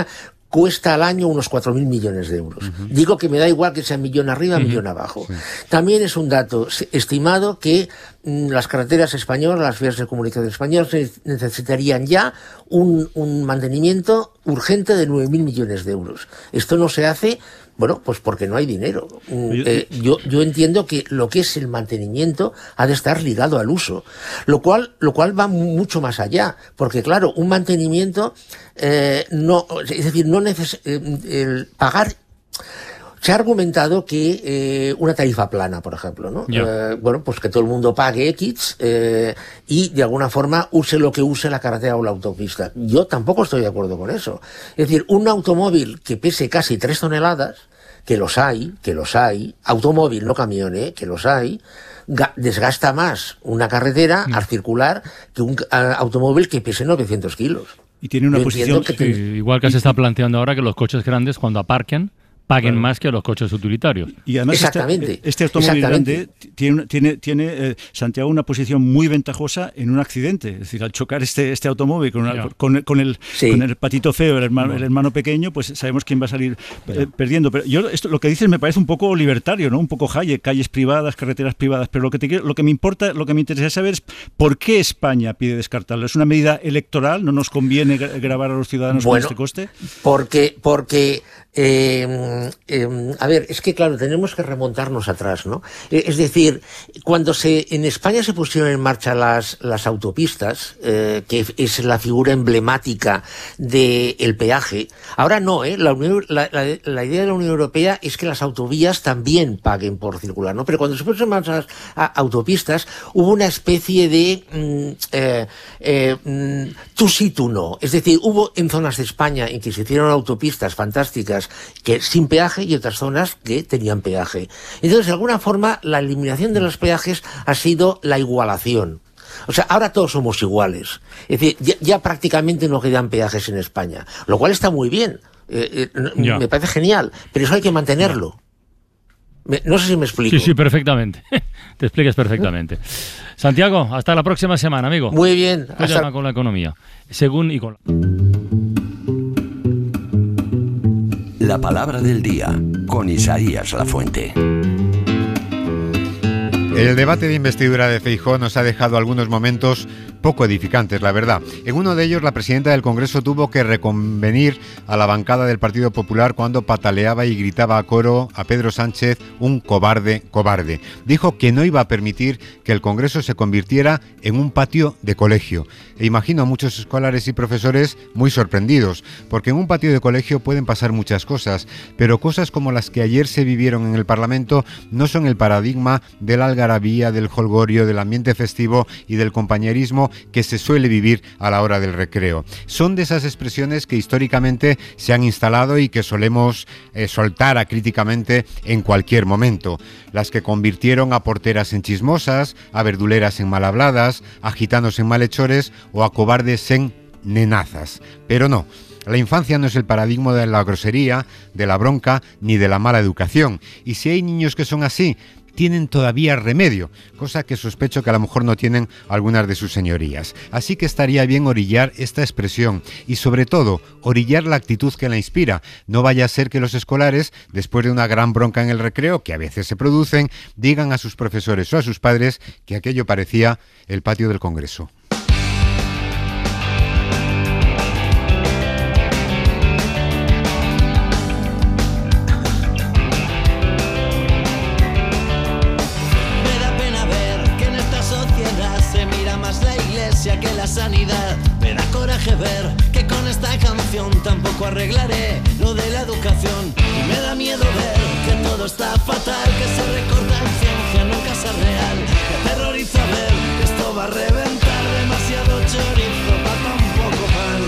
cuesta al año unos cuatro mil millones de euros. Uh-huh. Digo que me da igual que sea millón arriba, uh-huh. millón abajo. Sí. También es un dato estimado que mm, las carreteras españolas, las vías de comunicación españolas necesitarían ya un, un mantenimiento urgente de nueve mil millones de euros. Esto no se hace, bueno, pues porque no hay dinero. Eh, yo, yo entiendo que lo que es el mantenimiento ha de estar ligado al uso, lo cual, lo cual va mucho más allá, porque claro, un mantenimiento eh, no, es decir, no neces- eh, el pagar. Se ha argumentado que eh, una tarifa plana, por ejemplo, ¿no? Yeah. Eh, bueno, pues que todo el mundo pague X eh, y de alguna forma use lo que use la carretera o la autopista. Yo tampoco estoy de acuerdo con eso. Es decir, un automóvil que pese casi tres toneladas, que los hay, que los hay, automóvil, no camión, ¿eh? Que los hay, ga- desgasta más una carretera mm. al circular que un a, automóvil que pese novecientos kilos.
Y tiene una
Yo
posición...
Que te... sí, igual que se está planteando ahora que los coches grandes cuando aparquen paguen bueno. más que los coches utilitarios.
Y además
exactamente,
este, este automóvil exactamente. grande tiene, tiene, tiene eh, Santiago, una posición muy ventajosa en un accidente. Es decir, al chocar este, este automóvil con, una, con, con, el, sí. con el patito feo, el hermano, no. el hermano pequeño, pues sabemos quién va a salir eh, perdiendo. Pero yo esto, lo que dices me parece un poco libertario, ¿no? Un poco Hayek, calles privadas, carreteras privadas. Pero lo que, te, lo que me importa, lo que me interesa saber es por qué España pide descartarlo. ¿Es una medida electoral? ¿No nos conviene gravar a los ciudadanos
bueno,
con este coste?
Porque... porque Eh, eh, a ver, es que claro, tenemos que remontarnos atrás, ¿no? Eh, es decir, cuando se en España se pusieron en marcha las, las autopistas, eh, que es la figura emblemática del peaje, ahora no, ¿eh? La, Unión, la, la, la idea de la Unión Europea es que las autovías también paguen por circular, ¿no? Pero cuando se pusieron en marcha las a, autopistas, hubo una especie de mm, eh, eh, mm, tú sí, tú no. Es decir, hubo en zonas de España en que se hicieron autopistas fantásticas que sin peaje y otras zonas que tenían peaje. Entonces, de alguna forma, la eliminación de los peajes ha sido la igualación. O sea, ahora todos somos iguales. Es decir, ya, ya prácticamente no quedan peajes en España, lo cual está muy bien. Eh, eh, me parece genial, pero eso hay que mantenerlo. Me, no sé si me explico.
Sí, sí, perfectamente. Te explicas perfectamente. Santiago, hasta la próxima semana, amigo.
Muy bien.
Hasta... con la economía. Según y con...
La palabra del día, con Isaías Lafuente.
El debate de investidura de Feijóo nos ha dejado algunos momentos poco edificantes, la verdad. En uno de ellos, la presidenta del Congreso tuvo que reconvenir a la bancada del Partido Popular cuando pataleaba y gritaba a coro a Pedro Sánchez un cobarde, cobarde. Dijo que no iba a permitir que el Congreso se convirtiera en un patio de colegio. E imagino a muchos escolares y profesores muy sorprendidos, porque en un patio de colegio pueden pasar muchas cosas, pero cosas como las que ayer se vivieron en el Parlamento no son el paradigma de la algarabía, del jolgorio, del ambiente festivo y del compañerismo que se suele vivir a la hora del recreo. Son de esas expresiones que históricamente se han instalado y que solemos eh, soltar acríticamente en cualquier momento. Las que convirtieron a porteras en chismosas, a verduleras en mal habladas, a gitanos en malhechores o a cobardes en nenazas. Pero no. La infancia no es el paradigma de la grosería, de la bronca ni de la mala educación. Y si hay niños que son así, tienen todavía remedio, cosa que sospecho que a lo mejor no tienen algunas de sus señorías. Así que estaría bien orillar esta expresión y, sobre todo, orillar la actitud que la inspira. No vaya a ser que los escolares, después de una gran bronca en el recreo, que a veces se producen, digan a sus profesores o a sus padres que aquello parecía el patio del Congreso.
Que la sanidad me da coraje ver que con esta canción tampoco arreglaré lo de la educación y me da miedo ver que todo está fatal, que se recorta en ciencia, no en casa real. Me aterroriza ver que esto va a reventar, demasiado chorizo para tan poco pan.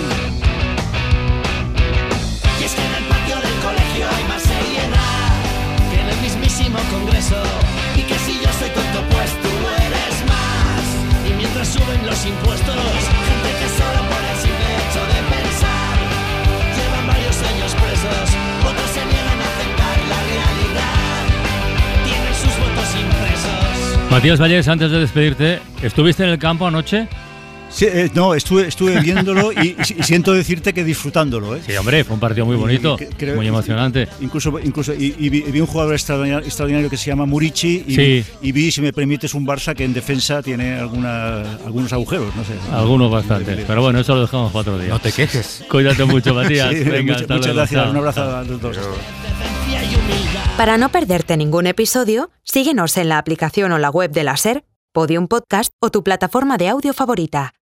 Y es que en el patio del colegio hay más seriedad que en el mismísimo Congreso, y que si yo soy tonto pues tú eres más. Y mientras suben los impuestos, gente que solo por el simple hecho de pensar llevan varios años presos, otros se niegan a aceptar la realidad, tienen sus votos impresos.
Matías Vallés, antes de despedirte, ¿estuviste en el campo anoche?
Sí, eh, no, estuve, estuve viéndolo y, y siento decirte que disfrutándolo. ¿eh?
Sí, hombre, fue un partido muy bonito, y, creo, muy emocionante.
Incluso, incluso y, y, vi, y vi un jugador extraordinario, extraordinario que se llama Murici y,
sí.
y vi, si me permites, un Barça que en defensa tiene alguna, algunos agujeros, no sé.
Algunos bastantes, pero bueno, eso lo dejamos para otro día.
No te quejes.
Cuídate mucho, Matías.
Sí,
Venga,
muchas,
hasta
muchas
luego.
gracias,
Chao.
un abrazo a los dos.
Para no perderte ningún episodio, síguenos en la aplicación o la web de la SER, Podium Podcast o tu plataforma de audio favorita.